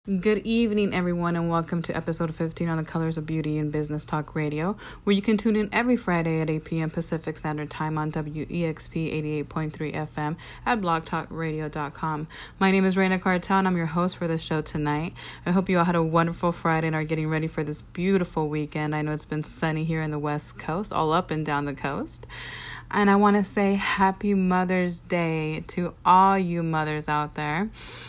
Good evening, everyone, and welcome to episode 15 on the Colors of Beauty and Business Talk Radio, where you can tune in every Friday at 8 p.m. Pacific Standard Time on WEXP 88.3 FM at blogtalkradio.com. My name is Raina Cartel, and I'm your host for this show tonight. I hope you all had a wonderful Friday and are getting ready for this beautiful weekend. I know it's been sunny here in the West Coast, all up and down the coast. And I want to say Happy Mother's Day to all you mothers out there.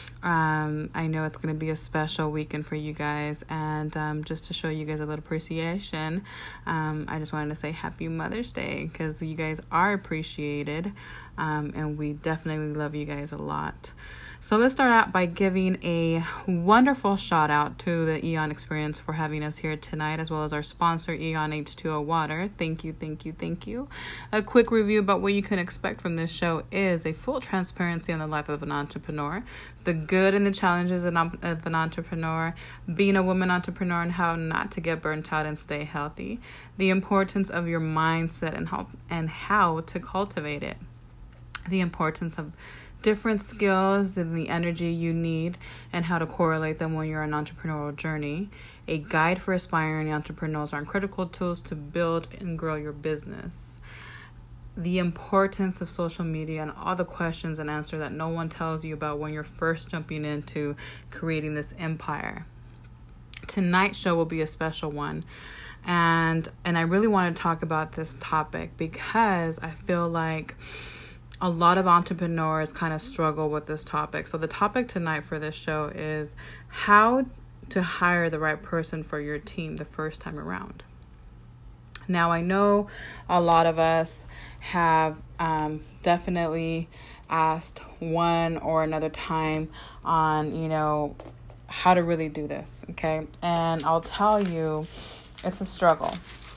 I know it's going to be a special weekend for you guys, and just to show you guys a little appreciation, I just wanted to say Happy Mother's Day, because you guys are appreciated, and we definitely love you guys a lot. So let's start out by giving a wonderful shout out to the Eon Experience for having us here tonight, as well as our sponsor, Eon H2O Water. Thank you, thank you, thank you. A quick review about what you can expect from this show is a full transparency on the life of an entrepreneur, the good and the challenges of an entrepreneur, being a woman entrepreneur and how not to get burnt out and stay healthy, the importance of your mindset and how to cultivate it, the importance of different skills and the energy you need and how to correlate them when you're on an entrepreneurial journey, a guide for aspiring entrepreneurs on critical tools to build and grow your business, the importance of social media and all the questions and answers that no one tells you about when you're first jumping into creating this empire. Tonight's show will be a special one. And I really want to talk about this topic because I feel like a lot of entrepreneurs kind of struggle with this topic. So the topic tonight for this show is how to hire the right person for your team the first time around. Now, I know a lot of us have definitely asked one or another time on, how to really do this, okay? And I'll tell you, it's a struggle.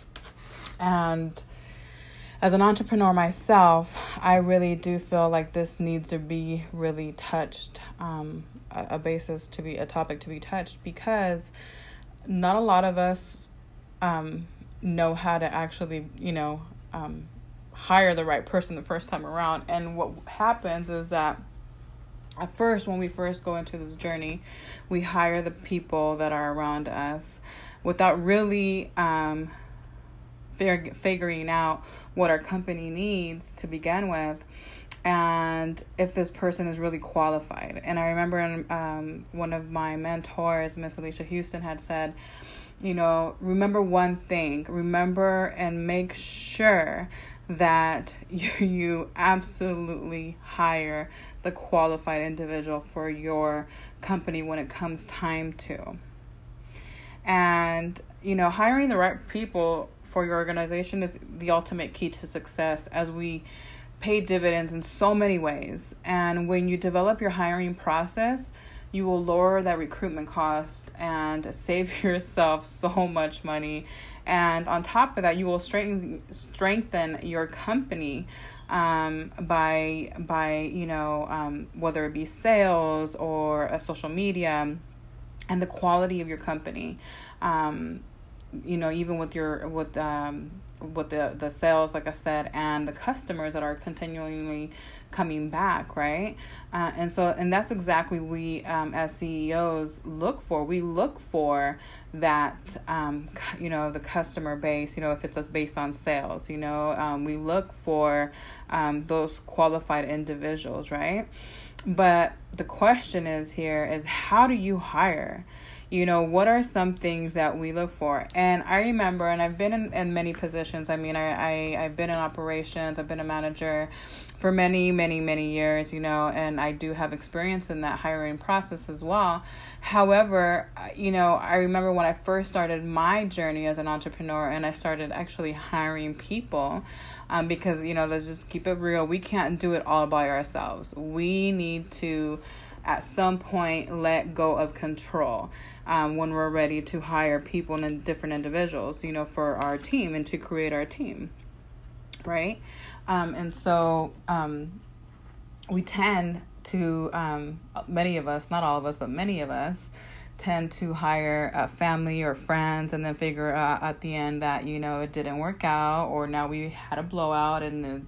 And as an entrepreneur myself, I really do feel like this needs to be really touched, a topic to be touched, because not a lot of us know how to actually, hire the right person the first time around. And what happens is that at first, when we first go into this journey, we hire the people that are around us without really figuring out what our company needs to begin with, and if this person is really qualified. And I remember one of my mentors, Miss Alicia Houston, had said, remember one thing, remember and make sure that you absolutely hire the qualified individual for your company when it comes time to. And, hiring the right people for your organization is the ultimate key to success, as we pay dividends in so many ways. And when you develop your hiring process, you will lower that recruitment cost and save yourself so much money. And on top of that, you will strengthen your company by whether it be sales or social media, and the quality of your company. Even with the sales, like I said, and the customers that are continually coming back, right? And that's exactly we as CEOs look for. We look for that, the customer base, if it's based on sales, we look for those qualified individuals, right? But the question is how do you hire? What are some things that we look for? And I remember, and I've been in many positions. I mean, I've been in operations. I've been a manager for many, many, many years, and I do have experience in that hiring process as well. However, I remember when I first started my journey as an entrepreneur, and I started actually hiring people, because, let's just keep it real. We can't do it all by ourselves. We need to, at some point, let go of control when we're ready to hire people and different individuals, for our team and to create our team, right? And so we tend to, many of us, not all of us, but many of us, tend to hire family or friends and then figure out at the end that, it didn't work out, or now we had a blowout and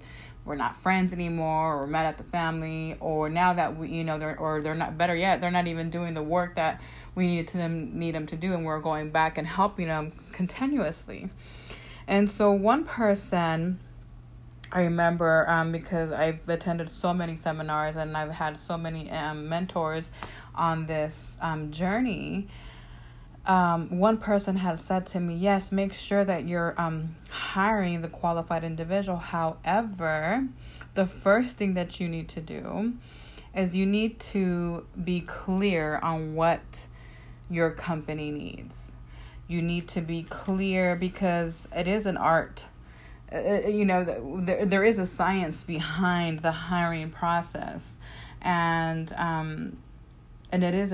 we're not friends anymore, or we're mad at the family, or now that we, they're not, better yet, they're not even doing the work that we need them to do, and we're going back and helping them continuously. And so one person, I remember, because I've attended so many seminars and I've had so many mentors on this journey. One person had said to me, yes, make sure that you're hiring the qualified individual. However, the first thing that you need to do is you need to be clear on what your company needs. You need to be clear, because it is an art. There is a science behind the hiring process, and it is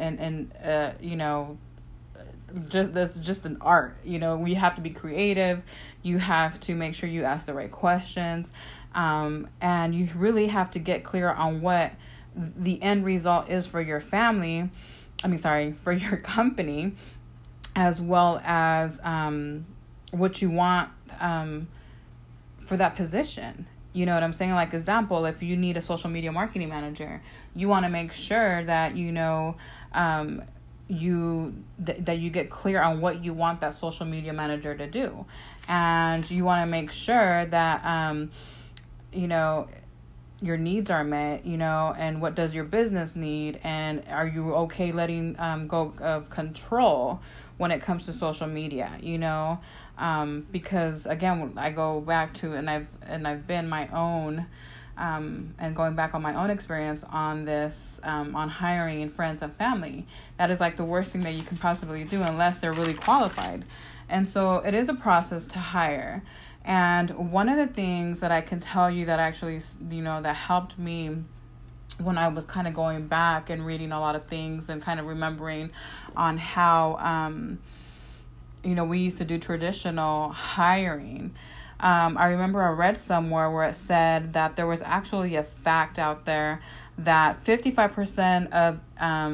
that's just an art. We have to be creative. You have to make sure you ask the right questions, and you really have to get clear on what the end result is for your family. For your company, as well as what you want for that position. You know what I'm saying? Like, example, if you need a social media marketing manager, you want to make sure that that you get clear on what you want that social media manager to do, and you want to make sure that your needs are met, and what does your business need, and are you okay letting go of control when it comes to social media, because again, I go back to, and I've been my own, and going back on my own experience on this, on hiring friends and family. That is like the worst thing that you can possibly do unless they're really qualified. And so it is a process to hire. And one of the things that I can tell you that actually, that helped me when I was kind of going back and reading a lot of things and kind of remembering on how, we used to do traditional hiring. I remember I read somewhere where it said that there was actually a fact out there that 55% of,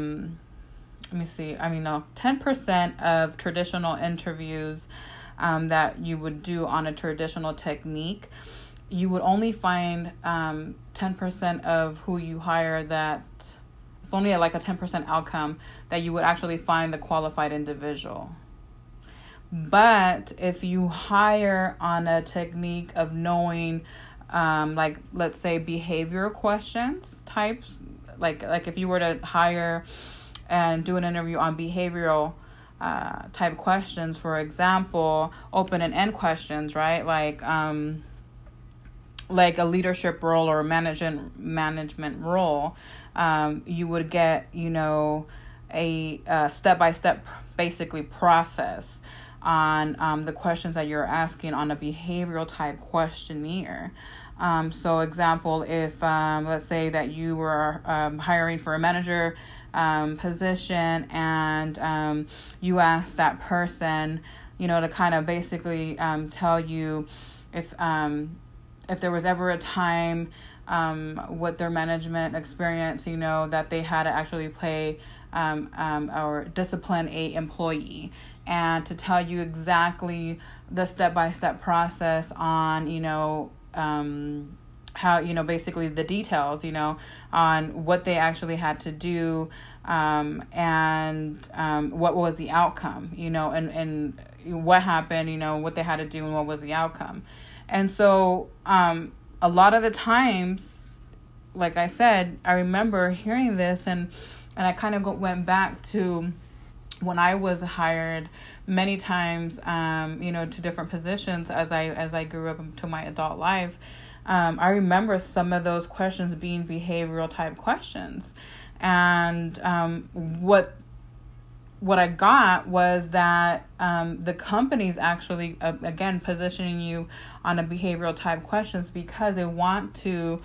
10% of traditional interviews that you would do on a traditional technique, you would only find 10% of who you hire that it's only like a 10% outcome that you would actually find the qualified individual. But if you hire on a technique of knowing, like, let's say behavioral questions types, like if you were to hire and do an interview on behavioral type questions, for example, open and end questions, right? Like a leadership role or a management role, you would get, a step-by-step basically process on the questions that you're asking on a behavioral type questionnaire. So example, if let's say that you were hiring for a manager position, and you asked that person, to kind of basically tell you if there was ever a time with their management experience, that they had to actually play or discipline a employee, and to tell you exactly the step-by-step process on, how, basically the details, on what they actually had to do, and what was the outcome, and what happened, what they had to do and what was the outcome. And so a lot of the times, like I said, I remember hearing this, and I kind of went back to when I was hired many times, to different positions as I grew up into my adult life. I remember some of those questions being behavioral type questions. And what I got was that the company's actually, again, positioning you on a behavioral type questions because they want to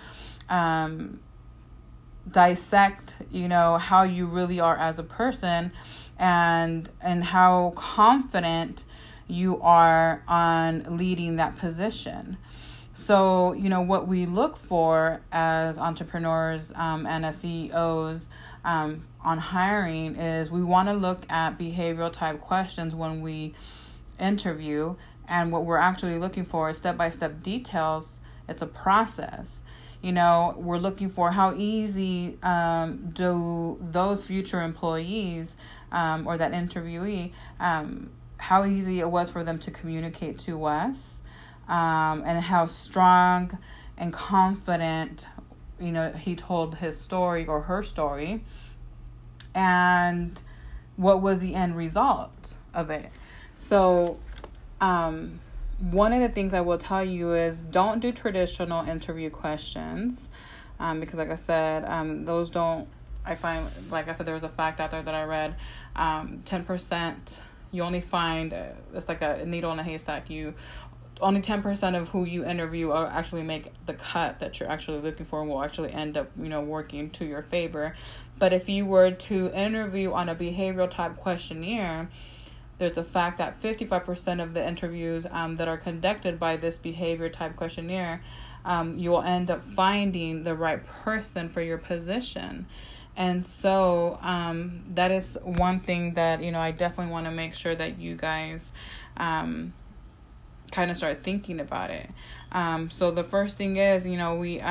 dissect, how you really are as a person, and how confident you are on leading that position. So, what we look for as entrepreneurs and as CEOs on hiring is we want to look at behavioral type questions when we interview. And what we're actually looking for is step-by-step details It's a process. We're looking for how easy do those future employees or that interviewee, how easy it was for them to communicate to us, and how strong and confident, he told his story or her story, and what was the end result of it. So, one of the things I will tell you is don't do traditional interview questions, because like I said, those don't, I find, like I said, there was a fact out there that I read, 10%, you only find, it's like a needle in a haystack, only 10% of who you interview will actually make the cut that you're actually looking for and will actually end up, working to your favor. But if you were to interview on a behavioral type questionnaire, there's the fact that 55% of the interviews that are conducted by this behavior type questionnaire, you will end up finding the right person for your position. And so that is one thing that, I definitely want to make sure that you guys kind of start thinking about it. So the first thing is, you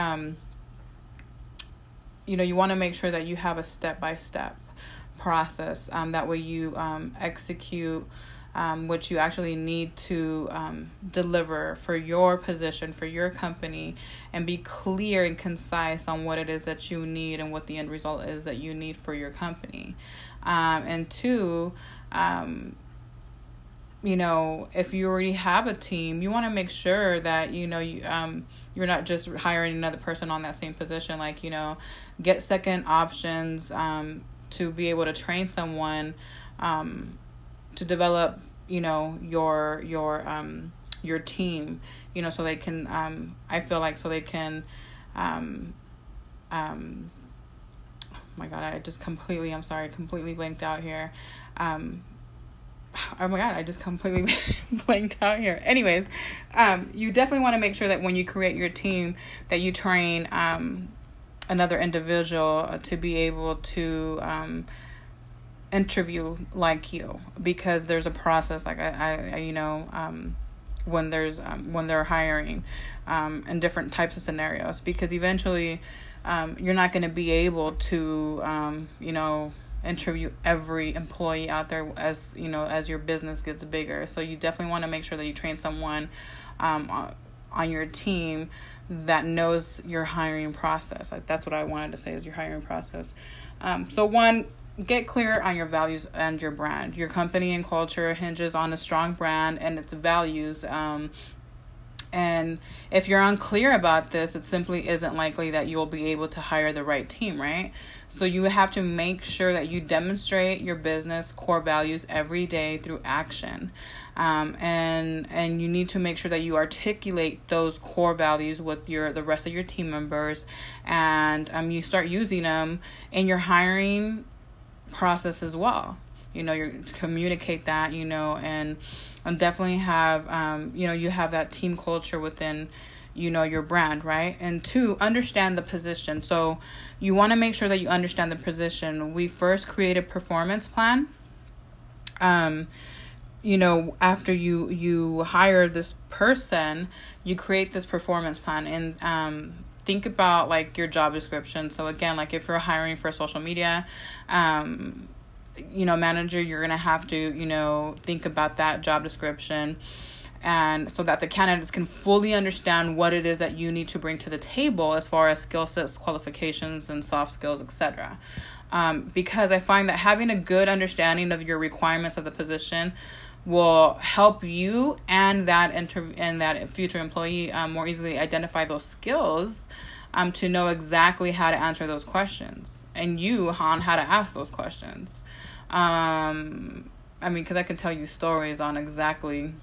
want to make sure that you have a step-by-step process. That way you execute what you actually need to deliver for your position, for your company, and be clear and concise on what it is that you need and what the end result is that you need for your company. And two, if you already have a team, you want to make sure that, you're not just hiring another person on that same position. Like, get second options to be able to train someone to develop, your team, so they can, I feel like, so they can, oh my God, I just completely blanked out here. Oh my God, I just completely blanked out here. Anyways, you definitely want to make sure that when you create your team that you train another individual to be able to interview like you, because there's a process, like when they're hiring in different types of scenarios, because eventually you're not going to be able to interview every employee out there as your business gets bigger. So you definitely want to make sure that you train someone on your team that knows your hiring process. Like, that's what I wanted to say, is your hiring process. So one, get clear on your values and your brand. Your company and culture hinges on a strong brand and its values. And if you're unclear about this, it simply isn't likely that you'll be able to hire the right team, right? So you have to make sure that you demonstrate your business core values every day through action. And you need to make sure that you articulate those core values with the rest of your team members, and you start using them in your hiring process as well. You communicate that, and definitely have, you have that team culture within, your brand, right? And two, understand the position. So you want to make sure that you understand the position. We first create a performance plan. After you hire this person, you create this performance plan, and think about like your job description. So again, like if you're hiring for social media, manager, you're going to have to, think about that job description, and so that the candidates can fully understand what it is that you need to bring to the table as far as skill sets, qualifications, and soft skills, etc. Because I find that having a good understanding of your requirements of the position will help you and that future employee more easily identify those skills, to know exactly how to answer those questions, and you on how to ask those questions. Because I can tell you stories on exactly,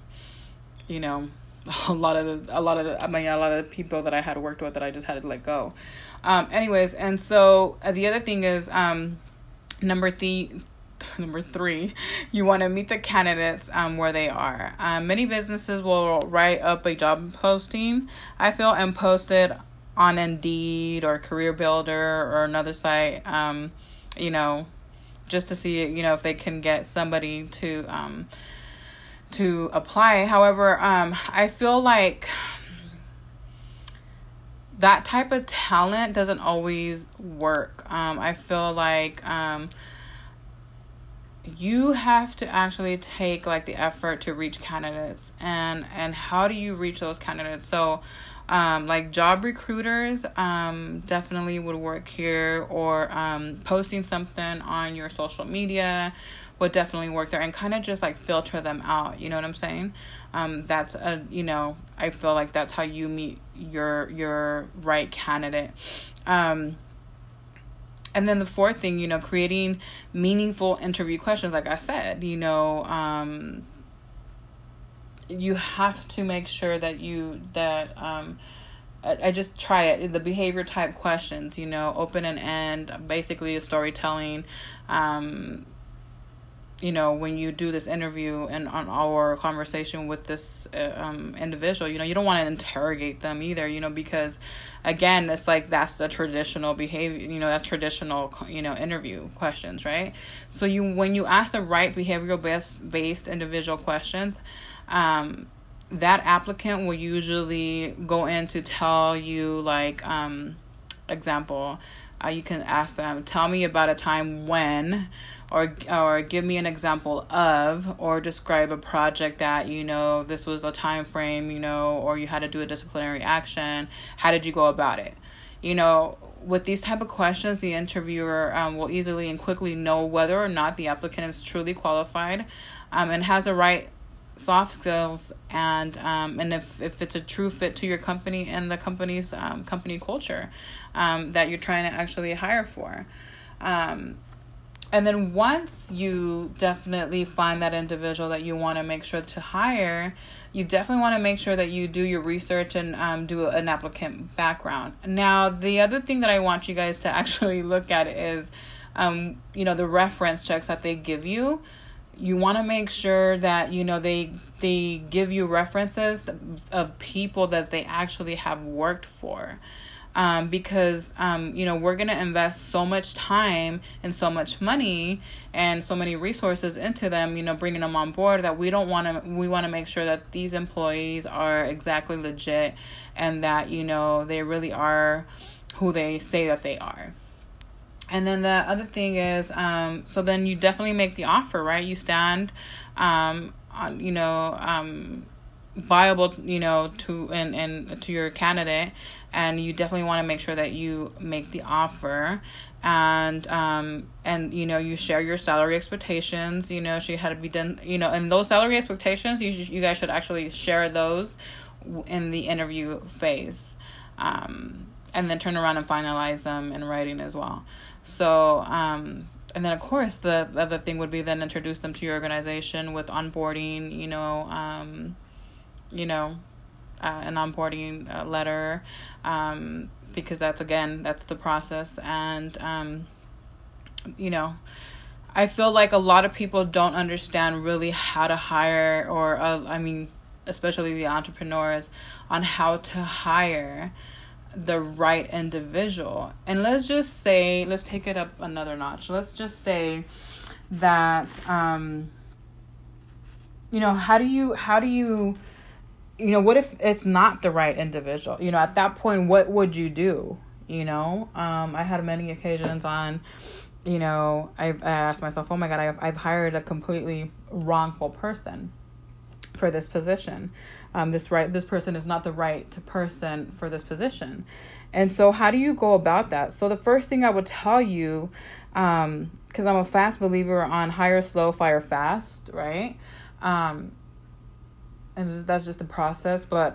a lot of the people that I had worked with that I just had to let go. Anyways, and so the other thing is, number three, you want to meet the candidates where they are. Many businesses will write up a job posting, I feel, and post it on Indeed or Career Builder or another site, just to see, if they can get somebody to apply. However, I feel like that type of talent doesn't always work. I feel like you have to actually take like the effort to reach candidates, and how do you reach those candidates? So like job recruiters definitely would work here, or posting something on your social media would definitely work there, and kind of just like filter them out, you know what I'm saying? That's I feel like that's how you meet your right candidate. And then the fourth thing, creating meaningful interview questions. Like I said, you have to make sure that I just try it. The behavior type questions, open and end, basically the storytelling. When you do this interview and on our conversation with this individual, you don't want to interrogate them either, because again, it's like that's the traditional behavior, that's traditional, interview questions, right? So when you ask the right behavioral based individual questions, that applicant will usually go in to tell you, like, example, you can ask them, tell me about a time when, or give me an example of, or describe a project that, this was a time frame, or you had to do a disciplinary action. How did you go about it? With these type of questions, the interviewer will easily and quickly know whether or not the applicant is truly qualified and has the right soft skills, and if it's a true fit to your company and the company's company culture that you're trying to actually hire for. And then once you definitely find that individual that you want to make sure to hire, you definitely want to make sure that you do your research and do an applicant background. Now, the other thing that I want you guys to actually look at is, the reference checks that they give you. You want to make sure that, they give you references of people that they actually have worked for. Because we're going to invest so much time and so much money and so many resources into them, bringing them on board, that we want to make sure that these employees are exactly legit, and that, they really are who they say that they are. And then the other thing is, so then you definitely make the offer, right? You stand, viable, to your candidate, and you definitely want to make sure that you make the offer, and you share your salary expectations. She had to be done, and those salary expectations, you guys should actually share those in the interview phase, and then turn around and finalize them in writing as well. So, and then of course the other thing would be then introduce them to your organization with onboarding, an onboarding letter, because that's the process. And, I feel like a lot of people don't understand really how to hire, or, especially the entrepreneurs, on how to hire the right individual. And let's take it up another notch. Let's just say that, how do you, what if it's not the right individual? At that point, what would you do? I had many occasions on, I asked myself, oh my God, I've hired a completely wrongful person for this position. This person is not the right person for this position. And so how do you go about that? So the first thing I would tell you, because I'm a fast believer on hire slow, fire fast, right? And that's just the process, but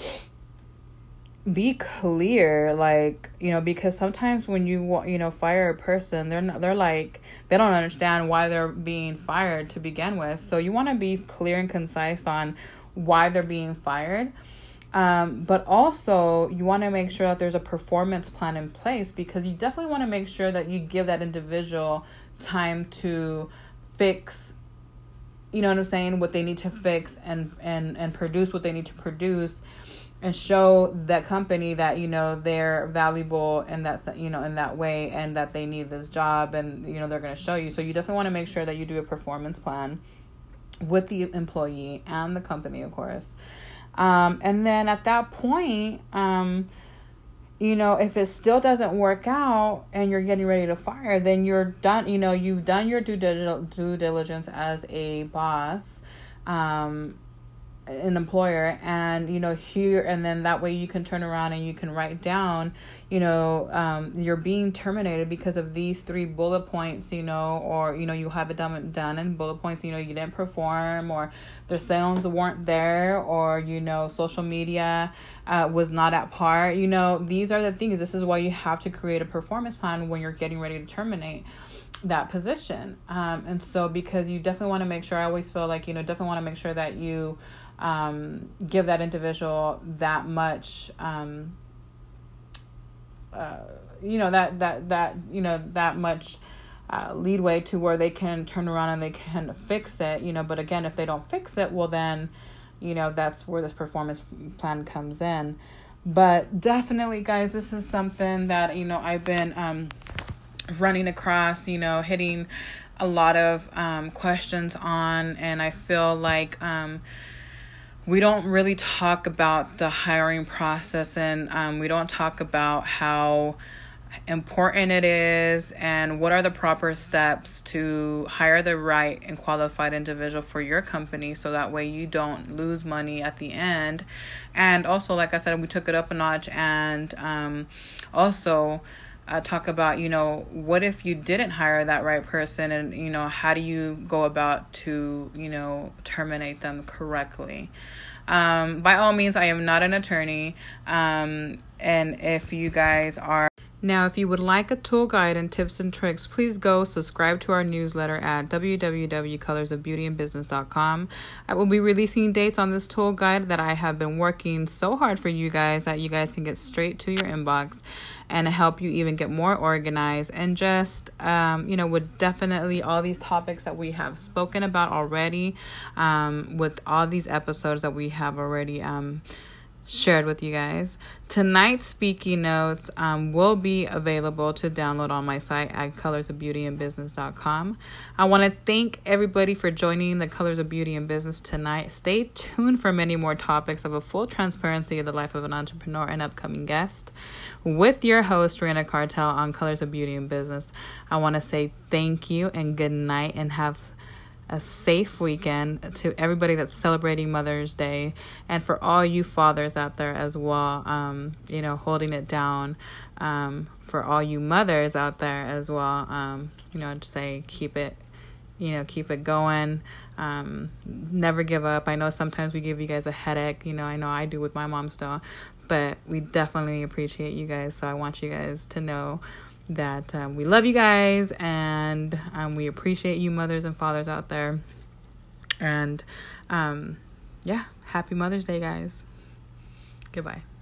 be clear, like, because sometimes when you fire a person, they're like, they don't understand why they're being fired to begin with. So you want to be clear and concise on why they're being fired. But also you want to make sure that there's a performance plan in place, because you definitely want to make sure that you give that individual time to fix, what they need to fix, and produce what they need to produce, and show that company that, they're valuable in that, in that way, and that they need this job, and, they're going to show you. So you definitely want to make sure that you do a performance plan with the employee and the company, of course. And then at that point, if it still doesn't work out and you're getting ready to fire, then you're done. You've done your due diligence as a boss, an employer, and here, and then that way you can turn around and you can write down you're being terminated because of these 3 bullet points, or you have it done in bullet points. You didn't perform, or their sales weren't there, or social media was not at par. These are the things. This is why you have to create a performance plan when you're getting ready to terminate that position. And so, because you definitely want to make sure, I always feel like definitely want to make sure that you give that individual that much that much leadway to where they can turn around and they can fix it. But again, if they don't fix it, well then that's where this performance plan comes in. But definitely, guys, this is something that I've been running across, hitting a lot of questions on, and I feel like we don't really talk about the hiring process, and we don't talk about how important it is and what are the proper steps to hire the right and qualified individual for your company, so that way you don't lose money at the end. And also, like I said, we took it up a notch, and also talk about what if you didn't hire that right person, and how do you go about to terminate them correctly. By all means, I am not an attorney, and if you guys are now, if you would like a tool guide and tips and tricks, please go subscribe to our newsletter at www.colorsofbeautyandbusiness.com. I will be releasing dates on this tool guide that I have been working so hard for you guys, that you guys can get straight to your inbox and help you even get more organized, and just, with definitely all these topics that we have spoken about already, with all these episodes that we have already shared with you guys. Tonight's speaking notes will be available to download on my site at colorsofbeautyandbusiness.com. I want to thank everybody for joining the Colors of Beauty and Business tonight. Stay tuned for many more topics of a full transparency of the life of an entrepreneur and upcoming guest with your host, Rena Cartel, on Colors of Beauty and Business. I want to say thank you and good night, and have a safe weekend to everybody that's celebrating Mother's Day, and for all you fathers out there as well, holding it down, for all you mothers out there as well, just say keep it going, never give up. I know sometimes we give you guys a headache, I know I do with my mom still, but we definitely appreciate you guys, so I want you guys to know that we love you guys, and we appreciate you mothers and fathers out there. And happy Mother's Day, guys. Goodbye.